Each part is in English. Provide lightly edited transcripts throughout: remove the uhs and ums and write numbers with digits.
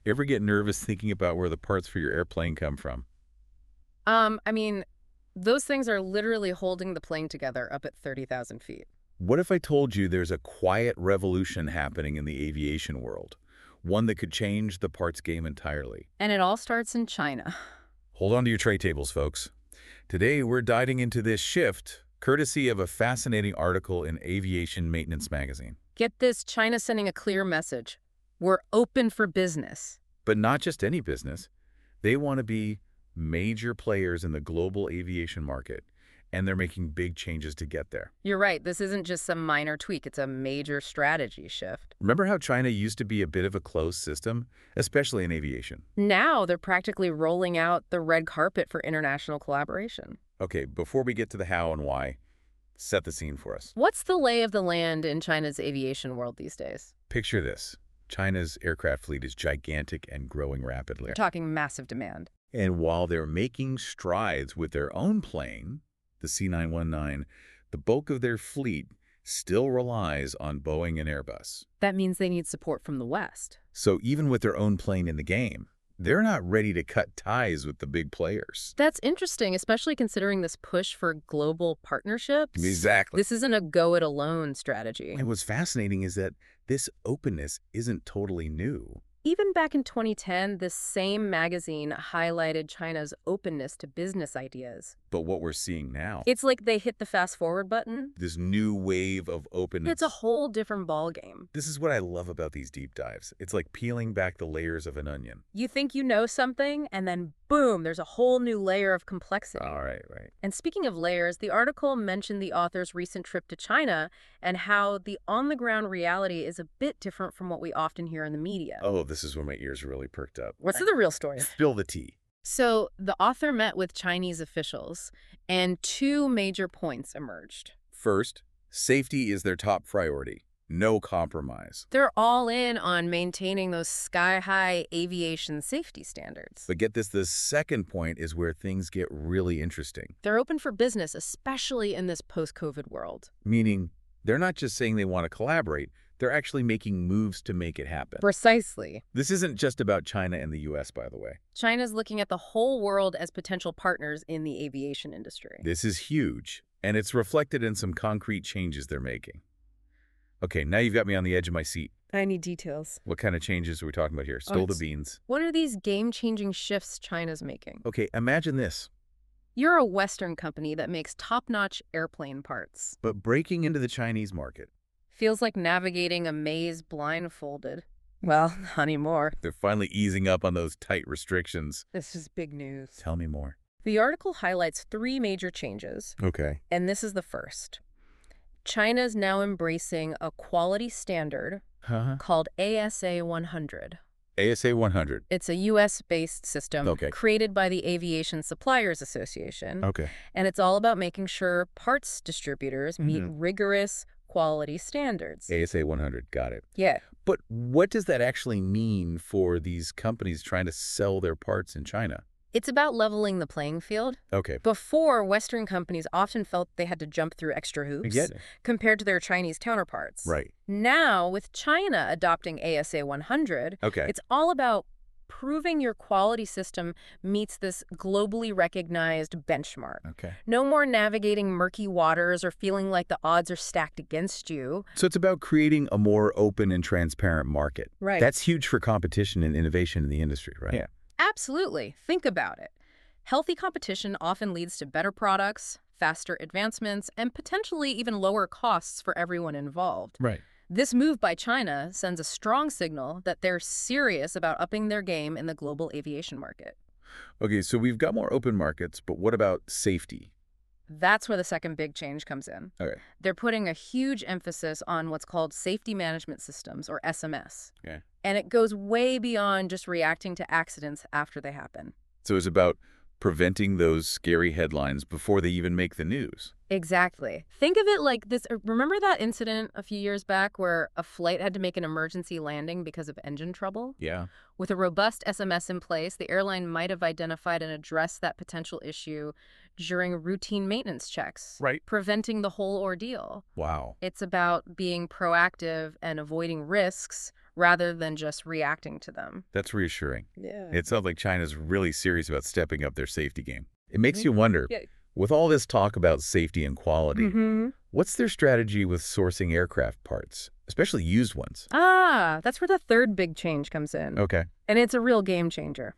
Ever get nervous thinking about where the parts for your airplane come from? I mean, those things are literally holding the plane together up at 30,000 feet. What if I told you there's a quiet revolution happening in the aviation world? One that could change the parts game entirely. And it all starts in China. Hold on to your tray tables, folks. Today, we're diving into this shift, courtesy of a fascinating article in Aviation Maintenance Magazine. Get this, China's sending a clear message. We're open for business. But not just any business. They want to be major players in the global aviation market, and they're making big changes to get there. You're right, this isn't just some minor tweak, it's a major strategy shift. Remember how China used to be a bit of a closed system, especially in aviation? Now they're practically rolling out the red carpet for international collaboration. Okay, before we get to the how and why, set the scene for us. What's the lay of the land in China's aviation world these days? Picture this. China's aircraft fleet is gigantic and growing rapidly. We're talking massive demand. And while they're making strides with their own plane, the C919, the bulk of their fleet still relies on Boeing and Airbus. That means they need support from the West. So even with their own plane in the game, they're not ready to cut ties with the big players. That's interesting, especially considering this push for global partnerships. Exactly. This isn't a go-it-alone strategy. And what's fascinating is that this openness isn't totally new. Even back in 2010, this same magazine highlighted China's openness to business ideas. But what we're seeing now, It's like they hit the fast-forward button. this new wave of openness. It's a whole different ballgame. This is what I love about these deep dives. It's like peeling back the layers of an onion. You think you know something, and then boom, there's a whole new layer of complexity. All right, right. And speaking of layers, the article mentioned the author's recent trip to China and how the on-the-ground reality is a bit different from what we often hear in the media. Oh, this is where my ears really perked up. What's the real story? Spill the tea. So the author met with Chinese officials, and two major points emerged. First, safety is their top priority. No compromise. They're all in on maintaining those sky-high aviation safety standards. But get this, the second point is where things get really interesting. They're open for business, especially in this post-COVID world. Meaning, they're not just saying they want to collaborate, they're actually making moves to make it happen. Precisely. This isn't just about China and the US, by the way. China's looking at the whole world as potential partners in the aviation industry. This is huge, and it's reflected in some concrete changes they're making. Okay, now you've got me on the edge of my seat. I need details. What kind of changes are we talking about here? Spill the beans. What are these game-changing shifts China's making? Okay, imagine this, You're a Western company that makes top-notch airplane parts. but breaking into the Chinese market. Feels like navigating a maze blindfolded. Well, not anymore. They're finally easing up on those tight restrictions. This is big news. Tell me more. The article highlights three major changes, Okay. and this is the first. China's now embracing a quality standard called ASA 100. ASA 100. It's a U.S.-based system Okay. created by the Aviation Suppliers Association, Okay. and it's all about making sure parts distributors meet rigorous quality standards. ASA 100. Got it. Yeah. But what does that actually mean for these companies trying to sell their parts in China? It's about leveling the playing field. Okay. Before, Western companies often felt they had to jump through extra hoops compared to their Chinese counterparts. Right. Now, with China adopting ASA 100, Okay. it's all about proving your quality system meets this globally recognized benchmark. Okay. No more navigating murky waters or feeling like the odds are stacked against you. So it's about creating a more open and transparent market. Right. That's huge for competition and innovation in the industry, right? Yeah. Absolutely. Think about it. Healthy competition often leads to better products, faster advancements, and potentially even lower costs for everyone involved. Right. This move by China sends a strong signal that they're serious about upping their game in the global aviation market. Okay, so we've got more open markets, but what about safety? That's where the second big change comes in. Okay. They're putting a huge emphasis on what's called safety management systems, or SMS. Okay. And it goes way beyond just reacting to accidents after they happen. So it's about preventing those scary headlines before they even make the news. Exactly. Think of it like this. Remember that incident a few years back where a flight had to make an emergency landing because of engine trouble? Yeah. With a robust SMS in place, the airline might have identified and addressed that potential issue during routine maintenance checks, Right. preventing the whole ordeal. Wow. It's about being proactive and avoiding risks rather than just reacting to them. That's reassuring. Yeah. It sounds like China's really serious about stepping up their safety game. It makes you wonder, Yeah. with all this talk about safety and quality, what's their strategy with sourcing aircraft parts, especially used ones? That's where the third big change comes in. Okay. And it's a real game changer.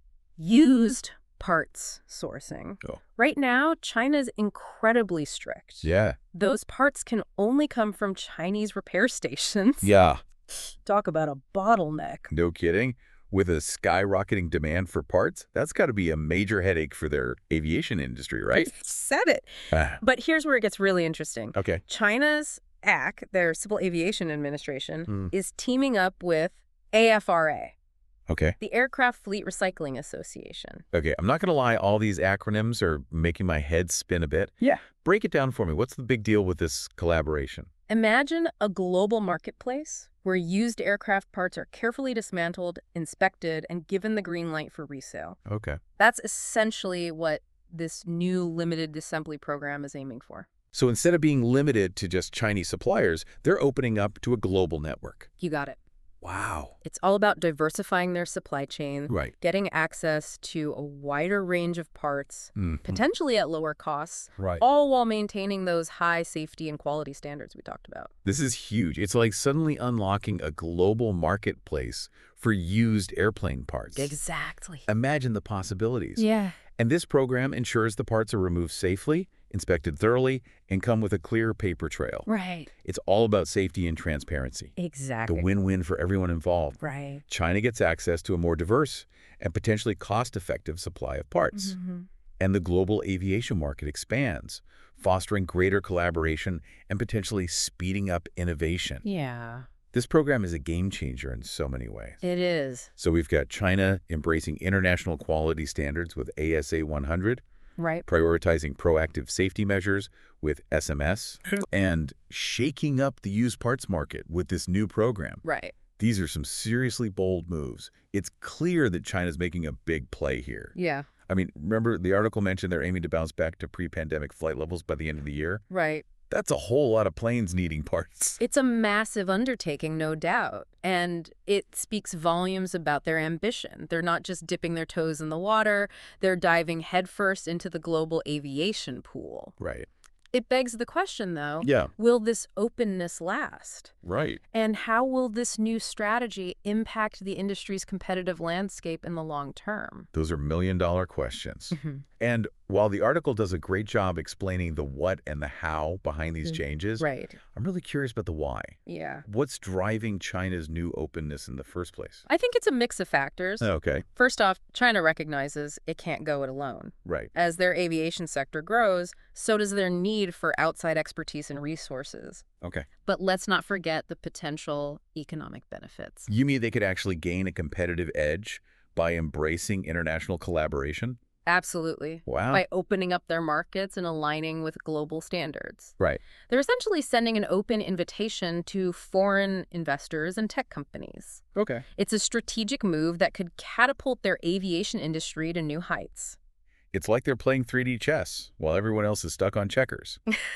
Used parts sourcing. Oh. Right now, China's incredibly strict. Yeah. Those parts can only come from Chinese repair stations. Yeah. Talk about a bottleneck. No kidding. With a skyrocketing demand for parts, that's got to be a major headache for their aviation industry, right? Said it. Ah, But here's where it gets really interesting. okay. China's AC, their Civil Aviation Administration, is teaming up with AFRA, Okay. the Aircraft Fleet Recycling Association. Okay. I'm not going to lie, all these acronyms are making my head spin a bit. Yeah. Break it down for me. What's the big deal with this collaboration? Imagine a global marketplace where used aircraft parts are carefully dismantled, inspected, and given the green light for resale. Okay. That's essentially what this new limited assembly program is aiming for. So instead of being limited to just Chinese suppliers, they're opening up to a global network. You got it. Wow. It's all about diversifying their supply chain, Right. getting access to a wider range of parts, potentially at lower costs, Right. all while maintaining those high safety and quality standards we talked about. This is huge. It's like suddenly unlocking a global marketplace for used airplane parts. Exactly. Imagine the possibilities. Yeah. And this program ensures the parts are removed safely, inspected thoroughly, and come with a clear paper trail. Right. It's all about safety and transparency. Exactly. The win-win for everyone involved. Right. China gets access to a more diverse and potentially cost-effective supply of parts. And the global aviation market expands, fostering greater collaboration and potentially speeding up innovation. Yeah. This program is a game changer in so many ways. It is. So we've got China embracing international quality standards with ASA 100, Right. prioritizing proactive safety measures with SMS, and shaking up the used parts market with this new program. Right. These are some seriously bold moves. It's clear that China's making a big play here. Yeah. I mean, remember the article mentioned they're aiming to bounce back to pre-pandemic flight levels by the end of the year? Right. That's a whole lot of planes needing parts. It's a massive undertaking, no doubt, and it speaks volumes about their ambition. They're not just dipping their toes in the water, they're diving headfirst into the global aviation pool. Right. It begs the question, though, Yeah. will this openness last? Right. And how will this new strategy impact the industry's competitive landscape in the long term? Those are million-dollar questions. And while the article does a great job explaining the what and the how behind these changes, Right. I'm really curious about the why. Yeah. What's driving China's new openness in the first place? I think it's a mix of factors. Okay. First off, China recognizes it can't go it alone. Right. As their aviation sector grows, so does their need for outside expertise and resources. Okay. But let's not forget the potential economic benefits. You mean they could actually gain a competitive edge by embracing international collaboration? Absolutely. Wow. By opening up their markets and aligning with global standards. Right. They're essentially sending an open invitation to foreign investors and tech companies. Okay. It's a strategic move that could catapult their aviation industry to new heights. It's like they're playing 3D chess while everyone else is stuck on checkers.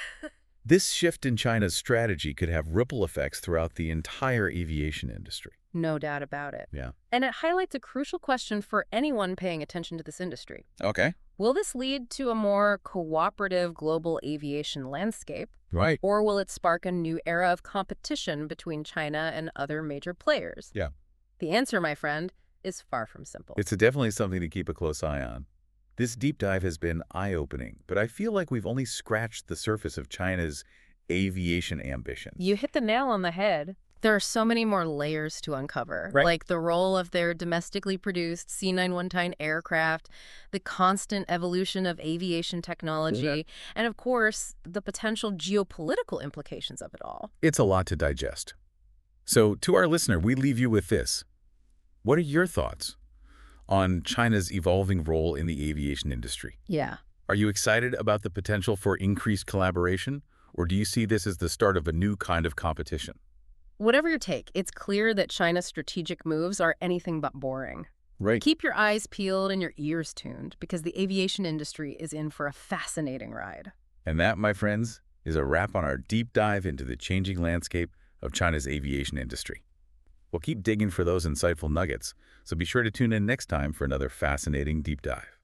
This shift in China's strategy could have ripple effects throughout the entire aviation industry. No doubt about it. Yeah. And it highlights a crucial question for anyone paying attention to this industry. Okay. Will this lead to a more cooperative global aviation landscape, Right. or will it spark a new era of competition between China and other major players? Yeah. The answer, my friend, is far from simple. It's definitely something to keep a close eye on. This deep dive has been eye-opening, but I feel like we've only scratched the surface of China's aviation ambitions. You hit the nail on the head. There are so many more layers to uncover, Right. like the role of their domestically produced C919 aircraft, the constant evolution of aviation technology, and of course, the potential geopolitical implications of it all. It's a lot to digest. So to our listener, we leave you with this. What are your thoughts on China's evolving role in the aviation industry? Yeah. Are you excited about the potential for increased collaboration, or do you see this as the start of a new kind of competition? Whatever your take, it's clear that China's strategic moves are anything but boring. Right. Keep your eyes peeled and your ears tuned, because the aviation industry is in for a fascinating ride. And that, my friends, is a wrap on our deep dive into the changing landscape of China's aviation industry. We'll keep digging for those insightful nuggets, so be sure to tune in next time for another fascinating deep dive.